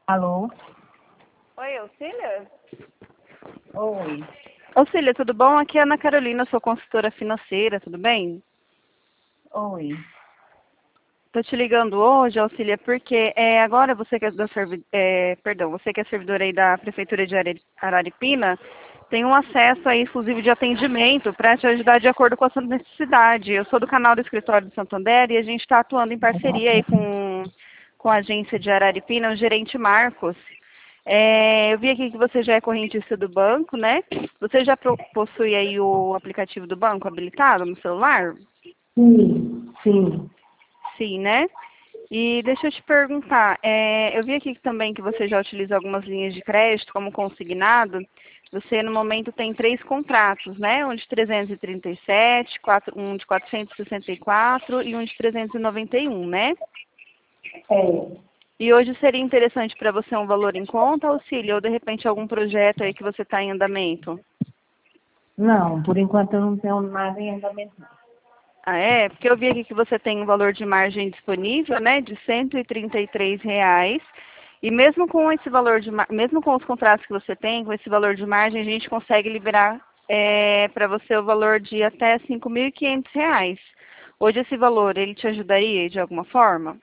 Alô? Oi, Auxília? Oi. Auxília, tudo bom? Aqui é a Ana Carolina, sou consultora financeira, tudo bem? Oi. Tô te ligando hoje, Auxília, porque agora você que é você que é servidora aí da Prefeitura de Araripina, tem um acesso aí exclusivo de atendimento para te ajudar de acordo com a sua necessidade. Eu sou do canal do Escritório de Santander e a gente está atuando em parceria aí com a agência de Araripina, o gerente Marcos. Eu vi aqui que você já é correntista do banco, né? Você já possui aí o aplicativo do banco habilitado no celular? Sim, sim. Sim, né? E deixa eu te perguntar, eu vi aqui também que você já utiliza algumas linhas de crédito como consignado. Você, no momento, tem 3 contratos, né? Um de 337, um de 464 e um de 391, né? É. E hoje seria interessante para você um valor em conta, Auxílio, ou de repente algum projeto aí que você está em andamento? Não, por enquanto eu não tenho nada em andamento. Não. Ah, é? Porque eu vi aqui que você tem um valor de margem disponível, né, de R$ 133. E mesmo com esse valor mesmo com os contratos que você tem, com esse valor de margem, a gente consegue liberar para você o valor de até R$ 5.500. Hoje esse valor, ele te ajudaria de alguma forma?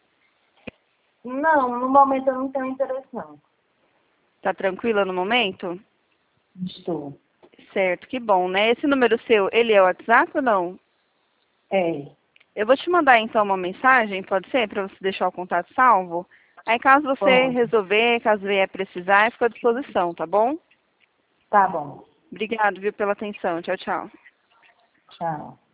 Não, no momento eu não tenho interesse, não. Tá tranquila no momento? Estou. Certo, que bom, né? Esse número seu, ele é o WhatsApp ou não? É. Eu vou te mandar então uma mensagem, pode ser, para você deixar o contato salvo? Aí caso você Pode. resolver, caso vier precisar, eu fico à disposição, tá bom? Tá bom. Obrigado, viu, pela atenção. Tchau, tchau. Tchau.